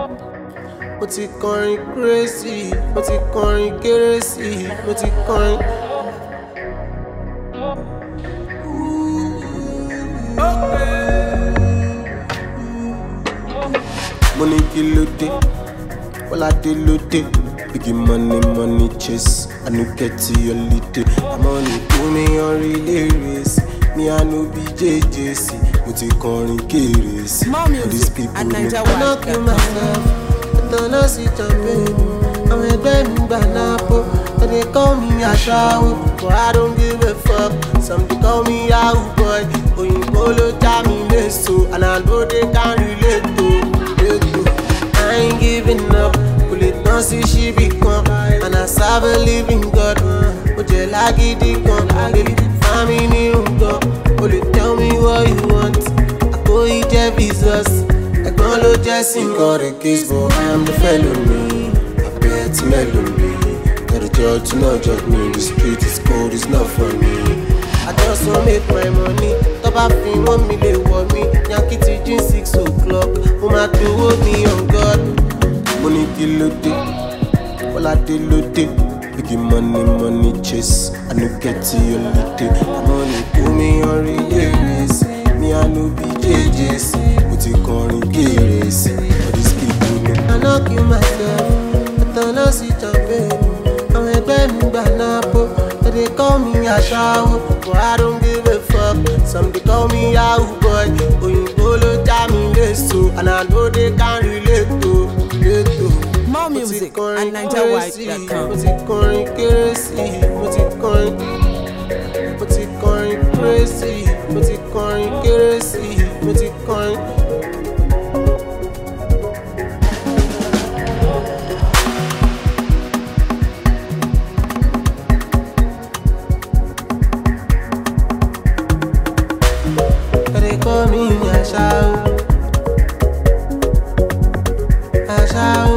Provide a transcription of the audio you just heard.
Mo ti kọrin crazy, mo ti kọrin kérésì, mo ti kọrin. Mo ní kí ló dé, Bọ́ládé ló dé. Big money chase, I no get to your holiday. I'm on it, do me on relay race. Me I no be JJC, mo ti kọrin kérésì. More music at Niger I knock you myself, I don't know see champagne. I'm a baby banapo, but they call me Ashawo. But I don't give a fuck, some they call me Yahoo boy. Oyinbo lo ja mi leso, and I know they can relate to. I ain't giving up, pull it down see she become. And I serve a living God, but you like it become. Baby, find me new God, pull it tell me what you want. I go eat Jeff Jesus, I go lo Jesse. Got a case, but I am the felony. I bet melody, got a judge to not judge me. The street is cold, it's not for me. I just wanna make my money. Top up in 1 million for me. Yankee teaching 6 o'clock. Mama to hold me on God. Money kill day, Bọ́ládé ló dé. Big money chase, I no get to your holiday. Money do me on relay race. Me I no be JJC, mo ti kọrin kérésì. For these people, I knock you myself, I don't know see champagne. I'm a baby banapo, but they call me Ashawo. But I don't give a fuck, some they call me Yahoo boy. Oyinbo lo ja mi leso, and I know they can relate to. More music at NigerWide.com. Mo ti kọrin kérésì, mo ti kọrin crazy, mo ti kọrin kérésì, mo ti kọrin. They call me Ashawo, Ashawo.